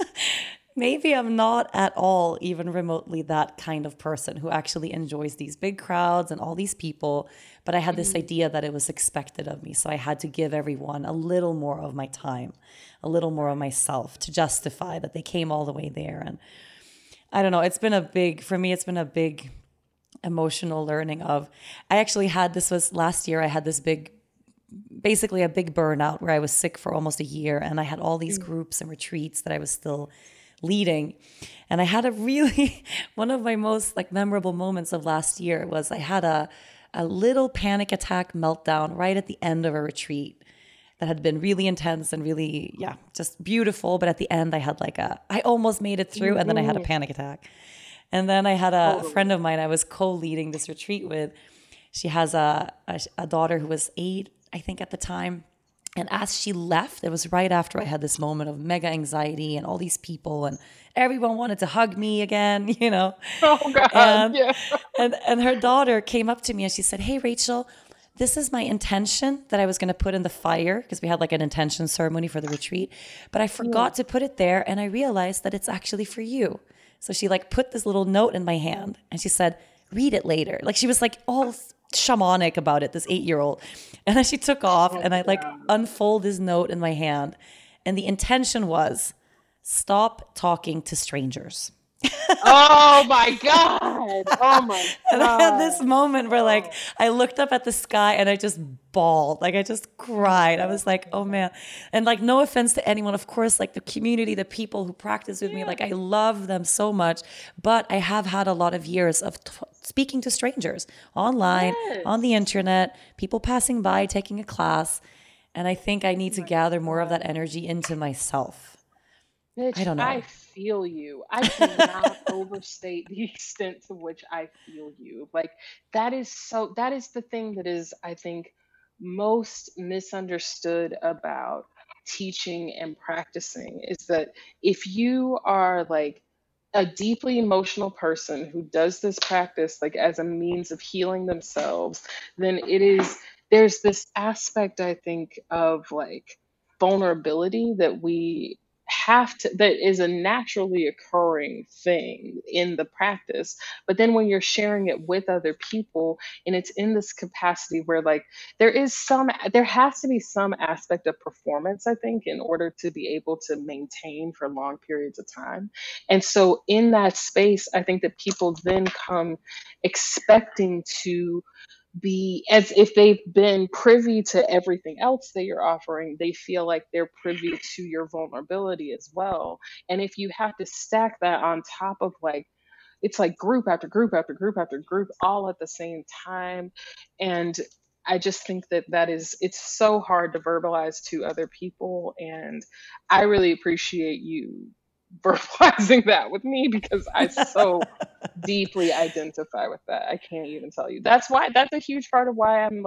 maybe I'm not at all even remotely that kind of person who actually enjoys these big crowds and all these people. But I had this idea that it was expected of me. So I had to give everyone a little more of my time, a little more of myself to justify that they came all the way there. And I don't know, for me, it's been a big emotional learning of, this was last year, I had this basically a big burnout where I was sick for almost a year, and I had all these groups and retreats that I was still leading. And I had one of my most memorable moments of last year was I had a little panic attack meltdown right at the end of a retreat that had been really intense and really, just beautiful. But at the end, I had I almost made it through, and then I had a panic attack. And then I had a friend of mine I was co-leading this retreat with. She has a daughter who was 8, I think, at the time. And as she left, it was right after I had this moment of mega anxiety and all these people and everyone wanted to hug me again, Oh God, And, yeah. and her daughter came up to me and she said, "Hey, Rachel, this is my intention that I was going to put in the fire," because we had an intention ceremony for the retreat, "but I forgot to put it there. And I realized that it's actually for you." So she put this little note in my hand and she said, "Read it later." She was all shamanic about it, this 8-year-old. And then she took off and I unfold this note in my hand. And the intention was, stop talking to strangers. Oh my God. Oh my And I had God. this moment where I looked up at the sky and I just bawled. I just cried. I was like, oh man. And no offense to anyone, of course, the community, the people who practice with me, I love them so much. But I have had a lot of years of speaking to strangers online, on the internet, people passing by, taking a class. And I think I need to gather more of that energy into myself. Bitch, I don't know. I feel you. I cannot overstate the extent to which I feel you. That is the thing that is, I think, most misunderstood about teaching and practicing is that if you are a deeply emotional person who does this practice as a means of healing themselves, then there's this aspect, I think, of vulnerability that we that is a naturally occurring thing in the practice. But then when you're sharing it with other people and it's in this capacity where there has to be some aspect of performance, I think, in order to be able to maintain for long periods of time. And so in that space, I think that people then come expecting to be, as if they've been privy to everything else that you're offering, they feel like they're privy to your vulnerability as well. And if you have to stack that on top of it's group after group after group after group all at the same time, and I just think it's so hard to verbalize to other people. And I really appreciate you verbalizing that with me, because I so deeply identify with that. I can't even tell you. That's a huge part of why I'm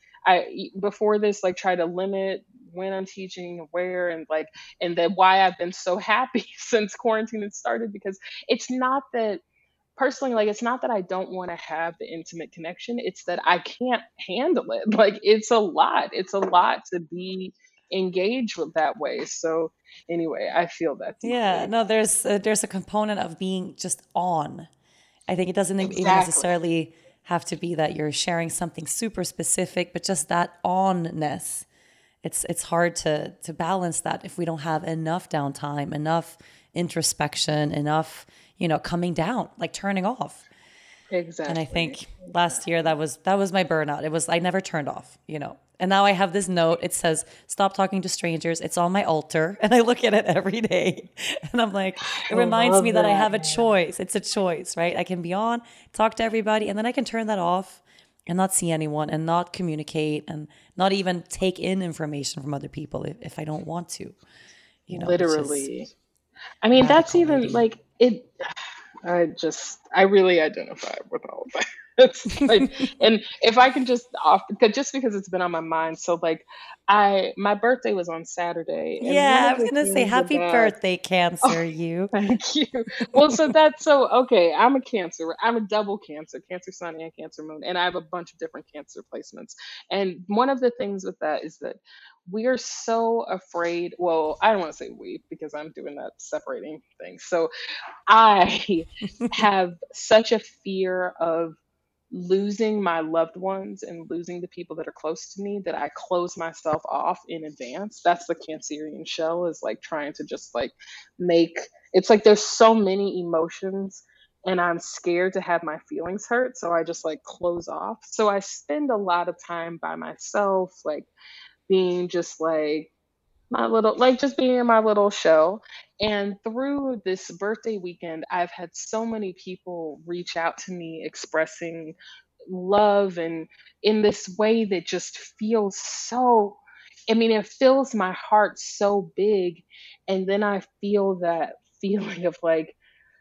I before this try to limit when I'm teaching, where, and then why I've been so happy since quarantine had started, because it's not that personally, it's not that I don't want to have the intimate connection, it's that I can't handle it. It's a lot. It's a lot to be engaged with that way. So anyway, I feel that Yeah, deeply. no, there's a component of being just on. I think it doesn't even Exactly. necessarily have to be that you're sharing something super specific, but just that onness. It's hard to balance that if we don't have enough downtime, enough introspection, enough, coming down, turning off. Exactly. And I think last year that was my burnout. It was, I never turned off, And now I have this note. It says, "Stop talking to strangers." It's on my altar and I look at it every day. And I'm like, it reminds love me that I that. have a choice. It's a choice, right? I can be on, talk to everybody, and then I can turn that off and not see anyone and not communicate and not even take in information from other people if I don't want to, which is Literally. I mean, that's radical even maybe. it. I really identify with all of that. It's like, and if I can just off, just because it's been on my mind. So like, my birthday was on Saturday, and one Yeah, I of was the gonna say things happy about birthday, Cancer, you. thank you. Well, so that's so okay. I'm a Cancer. I'm a double Cancer, Cancer Sun and Cancer Moon, and I have a bunch of different Cancer placements. And one of the things with that is that we are so afraid. Well, I don't want to say we because I'm doing that separating thing. So I have such a fear of losing my loved ones and losing the people that are close to me that I close myself off in advance. That's the Cancerian shell, is like trying to just like make it's like there's so many emotions and I'm scared to have my feelings hurt. So I just like close off. So I spend a lot of time by myself, like being just like my little like just being in my little show. And through this birthday weekend, I've had so many people reach out to me expressing love and in this way that just feels so, I mean, it fills my heart so big. And then I feel that feeling of like,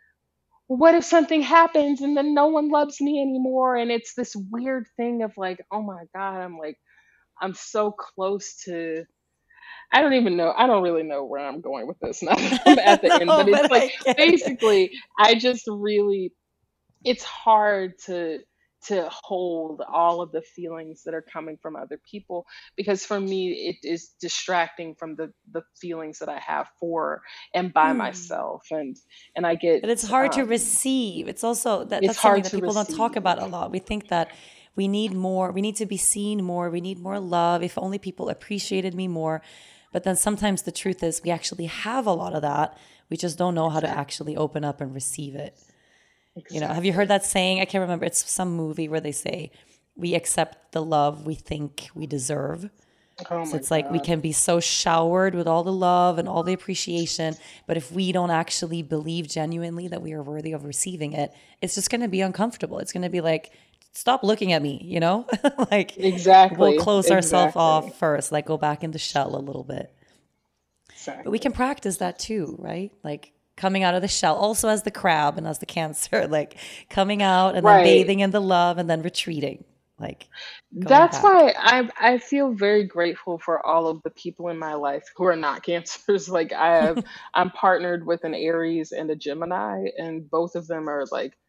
what if something happens and then no one loves me anymore? And it's this weird thing of like, oh my God, I'm like, I'm so close to, I don't even know. I don't really know where I'm going with this now that I'm at the end, No, but it's but like I get it. basically, I just really, it's hard to hold all of the feelings that are coming from other people because for me it is distracting from the feelings that I have for and by Hmm. myself, and I get But it's hard to um receive. It's also it's that's something hard that to people don't talk receive. about a lot. We think that we need more, we need to be seen more, we need more love. If only people appreciated me more. But then sometimes the truth is we actually have a lot of that. We just don't know how to Exactly. actually open up and receive it. You know, have you heard Exactly. that saying? I can't remember. It's some movie where they say we accept the love we think we deserve. Oh So my it's like we God. can be so showered with all the love and all the appreciation, but if we don't actually believe genuinely that we are worthy of receiving it, it's just going to be uncomfortable. It's going to be like, stop looking at me, you know? Like we'll Exactly. close ourselves Exactly. off first, like go back in the shell a little bit. But we can Exactly. practice that too, right? Like coming out of the shell, also as the crab and as the Cancer, like coming out and then Right. bathing in the love and then retreating, like going That's back. why I feel very grateful for all of the people in my life who are not cancers. Like I'm partnered with an Aries and a Gemini, and both of them are like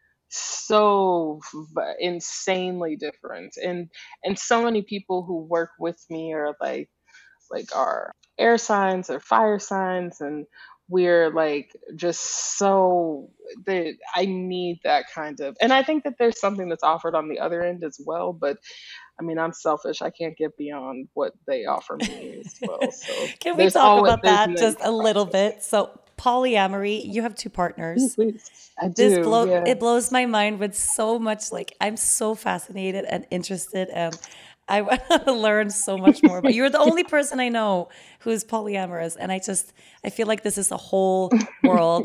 so insanely different. And so many people who work with me are like are air signs or fire signs, and we're like just so that I need that kind of, and I think that there's something that's offered on the other end as well, but I mean, I'm selfish. I can't get beyond what they offer me as well. So Can we talk about there's that many just a little processes. bit? So, polyamory, you have two Ooh, partners. please. I do, It blows yes. my mind with so much, like I'm so fascinated and interested and I want to learn so much more about. You're the only person I know who's polyamorous and I feel like this is a whole world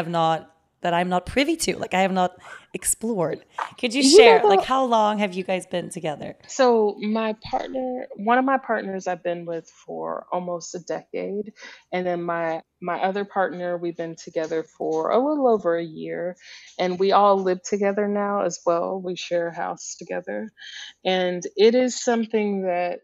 that I'm not privy to. Like I have not explored. Could you You know share like though, how long have you guys been together? so my partner, one of my partners I've been with for almost a decade, and then my other partner we've been together for a little over a year, and we all live together now as well. We share a house together, and it is something that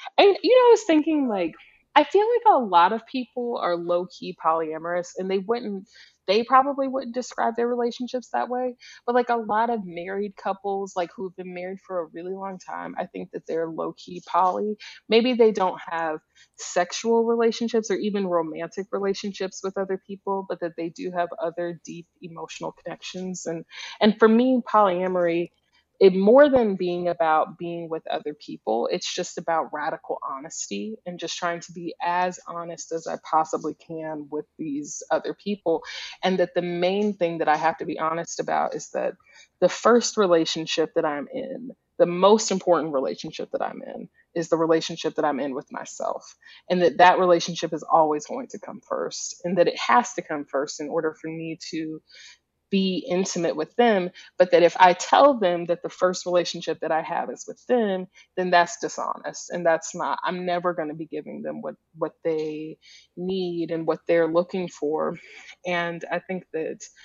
I was thinking like I feel like a lot of people are low key polyamorous, and they probably wouldn't describe their relationships that way, but like a lot of married couples, like who've been married for a really long time, I think that they're low key poly. Maybe they don't have sexual relationships or even romantic relationships with other people, but that they do have other deep emotional connections. And for me, polyamory, it more than being about being with other people, it's just about radical honesty and just trying to be as honest as I possibly can with these other people. And that the main thing that I have to be honest about is that the first relationship that I'm in, the most important relationship that I'm in, is the relationship that I'm in with myself. And that relationship is always going to come first. And that it has to come first in order for me to be intimate with them, but that if I tell them that the first relationship that I have is with them, then that's dishonest, and that's not, I'm never going to be giving them what they need and what they're looking for. And I think that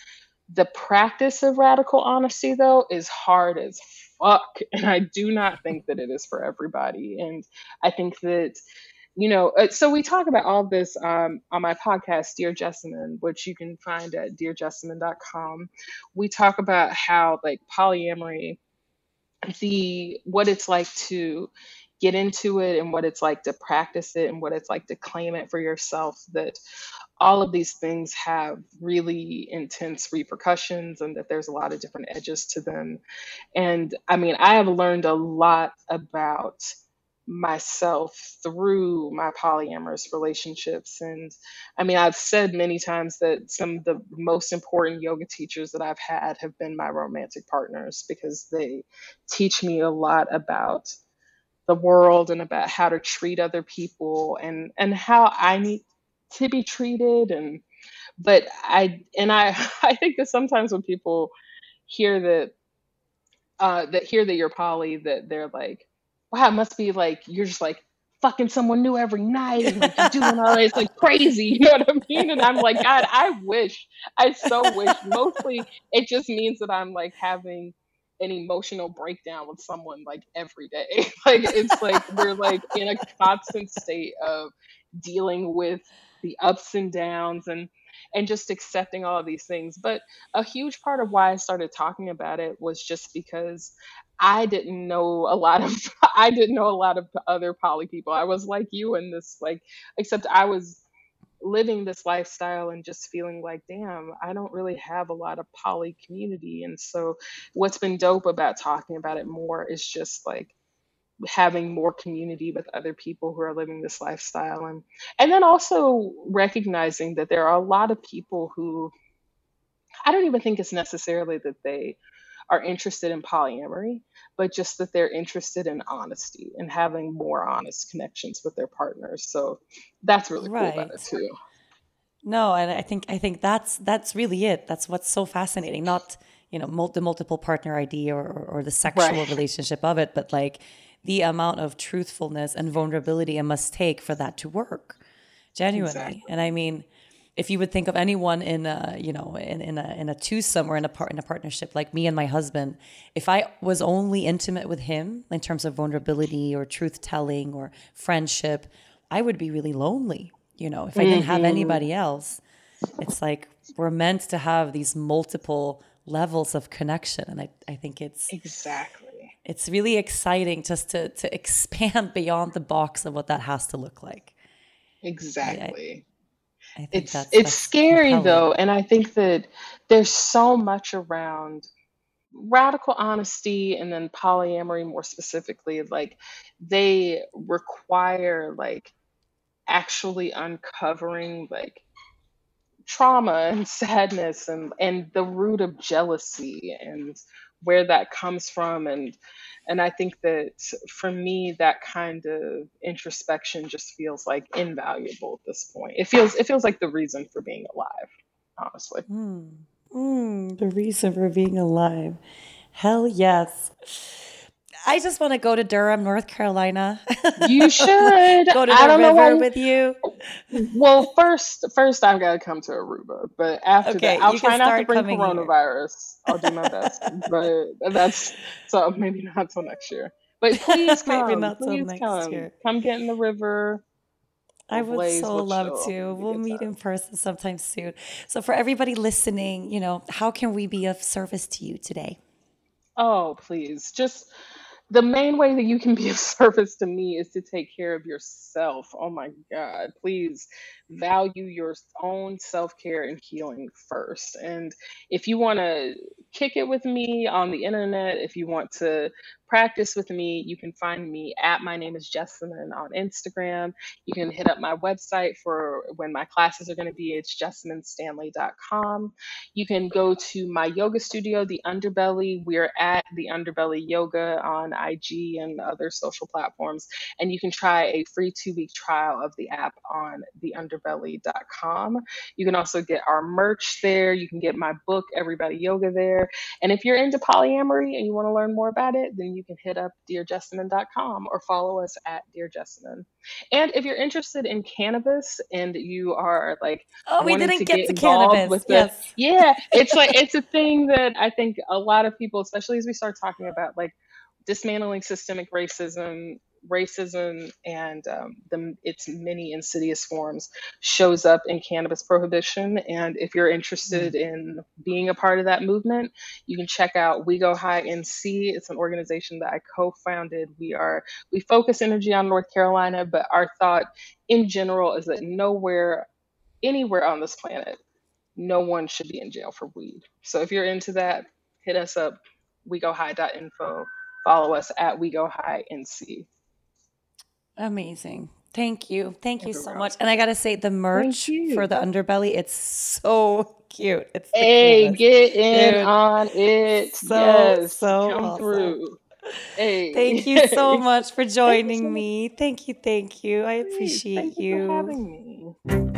The practice of radical honesty, though, is hard as fuck. And I do not think that it is for everybody. And I think that, so we talk about all this on my podcast, Dear Jessamine, which you can find at dearjessamine.com. We talk about how, like, polyamory, what it's like to get into it and what it's like to practice it and what it's like to claim it for yourself, that all of these things have really intense repercussions and that there's a lot of different edges to them. And I mean, I have learned a lot about myself through my polyamorous relationships. And I mean, I've said many times that some of the most important yoga teachers that I've had have been my romantic partners, because they teach me a lot about the world and about how to treat other people and how I need to be treated. And but I I think that sometimes when people hear that you're poly, that they're like, wow, it must be like you're just like fucking someone new every night and like you're doing all this like crazy, you know what I mean? And I'm like, God, I so wish. Mostly it just means that I'm like having an emotional breakdown with someone like every day. Like it's like we're like in a constant state of dealing with the ups and downs and just accepting all of these things. But a huge part of why I started talking about it was just because I didn't know a lot of I didn't know a lot of other poly people. I was like you in this, like, except I was living this lifestyle and just feeling like, damn, I don't really have a lot of poly community. And so what's been dope about talking about it more is just like having more community with other people who are living this lifestyle, and then also recognizing that there are a lot of people who I don't even think it's necessarily that they are interested in polyamory, but just that they're interested in honesty and having more honest connections with their partners. So that's really cool about it Right. too. No, and I think that's really it. That's what's so fascinating. Not, the multiple partner idea or the Right. sexual relationship of it, but like the amount of truthfulness and vulnerability it must take for that to work genuinely. Exactly. And I mean, if you would think of anyone in a, in a twosome or in a partnership, like me and my husband, if I was only intimate with him in terms of vulnerability or truth telling or friendship, I would be really lonely. If I didn't have Hmm. anybody else, it's like we're meant to have these multiple levels of connection. And I think Exactly. it's really exciting just to expand beyond the box of what that has to look like. I I, Exactly. I think It's that's scary compelling. though, and I think that there's so much around radical honesty and then polyamory more specifically, like they require like actually uncovering like trauma and sadness and the root of jealousy and where that comes from. And I think that for me that kind of introspection just feels like invaluable at this point. It feels like the reason for being alive, honestly. The reason for being alive. Hell yes. I just want to go to Durham, North Carolina. You should. Go to I the don't know river why. with you. Well, first I've got to come to Aruba, but after that, Okay, I'll you can try not to start bring coming here. coronavirus. I'll do my best, but that's so maybe not till next year. But Maybe not till please next year. come get in the river. I We'll would blaze. so We'll love chill. to. It'll be a We'll good meet in time. person sometime soon. So, for everybody listening, how can we be of service to you today? Oh, please, just the main way that you can be of service to me is to take care of yourself. Oh my God. Please value your own self care and healing first. And if you want to kick it with me on the internet, if you want to practice with me, you can find me at My Name is Jessamine on Instagram. You can hit up my website for when my classes are going to be. It's jessaminestanley.com. You can go to my yoga studio, The Underbelly. We're at The Underbelly Yoga on IG and other social platforms. And you can try a free 2-week trial of the app on theunderbelly.com. You can also get our merch there. You can get my book, Everybody Yoga, there. And if you're into polyamory and you want to learn more about it, then you you can hit up dearjessamine.com or follow us at Dear Jessamine. And if you're interested in cannabis and you are like Oh, we wanting didn't to get get to involved cannabis. with Yes. it's like, it's a thing that I think a lot of people, especially as we start talking about like dismantling systemic racism and its many insidious forms shows up in cannabis prohibition. And if you're interested in being a part of that movement, you can check out We Go High NC. It's an organization that I co-founded. We focus energy on North Carolina, but our thought in general is that anywhere on this planet, no one should be in jail for weed. So if you're into that, hit us up, wegohigh.info. Follow us at We Go High NC. Amazing. Thank you. Thank you so You're much. And I got to say, the merch you. for the underbelly, it's so cute. It's the Hey, coolest. get in Dude, on it. so Come awesome. through. Hey. Thank you so much for joining me. Thank you. I Hey, appreciate thank you for having me.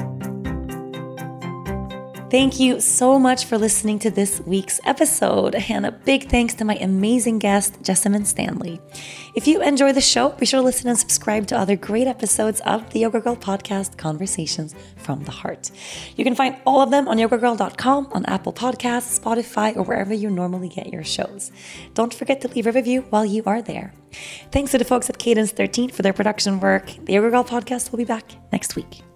Thank you so much for listening to this week's episode, and a big thanks to my amazing guest, Jessamine Stanley. If you enjoy the show, be sure to listen and subscribe to other great episodes of the Yoga Girl podcast, Conversations from the Heart. You can find all of them on yogagirl.com, on Apple Podcasts, Spotify, or wherever you normally get your shows. Don't forget to leave a review while you are there. Thanks to the folks at Cadence 13 for their production work. The Yoga Girl podcast will be back next week.